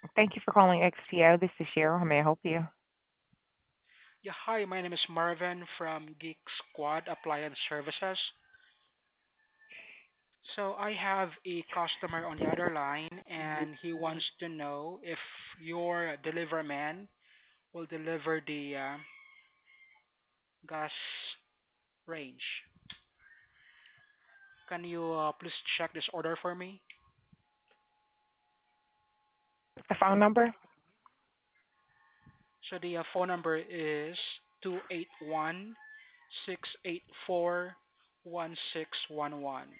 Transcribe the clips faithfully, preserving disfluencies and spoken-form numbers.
Thank you for calling X P O. This is Cheryl. How may I help you? Yeah, hi, my name is Marvin from Geek Squad Appliance Services. So I have a customer on the other line and he wants to know if your delivery man will deliver the uh, gas range. Can you uh, please check this order for me? The phone number? So the uh, phone number is two eight one, six eight four, one six one one.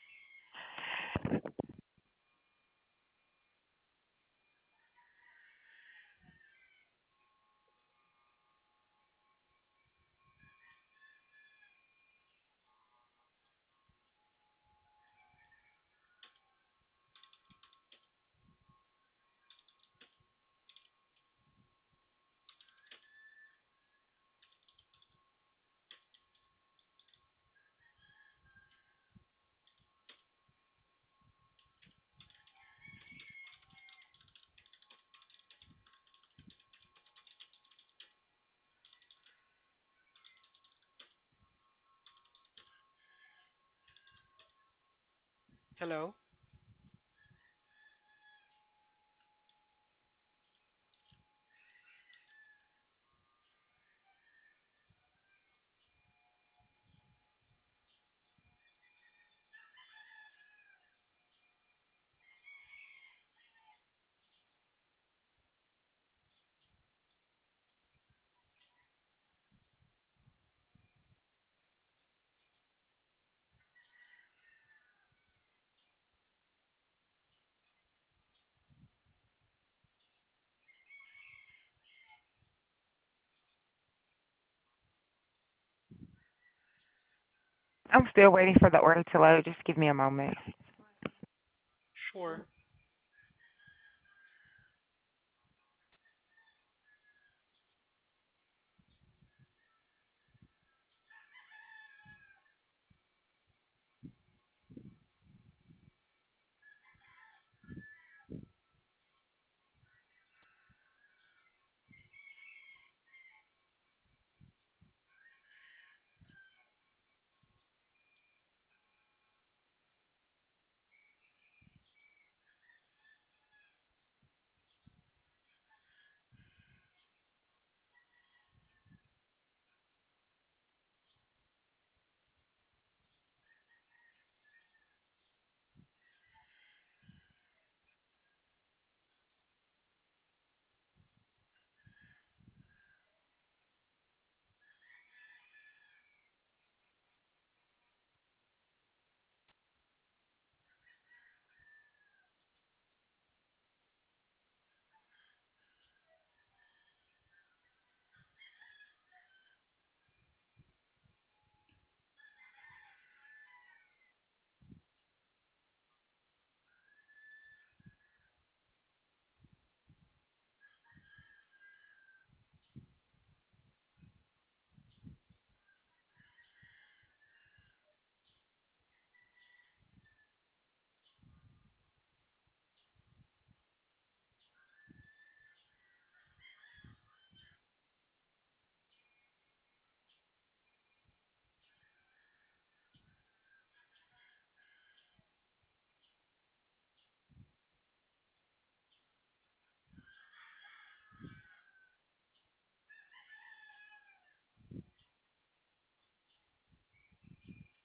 Hello? I'm still waiting for the order to load. Just give me a moment. Sure.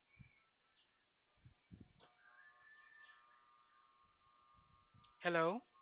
Hello?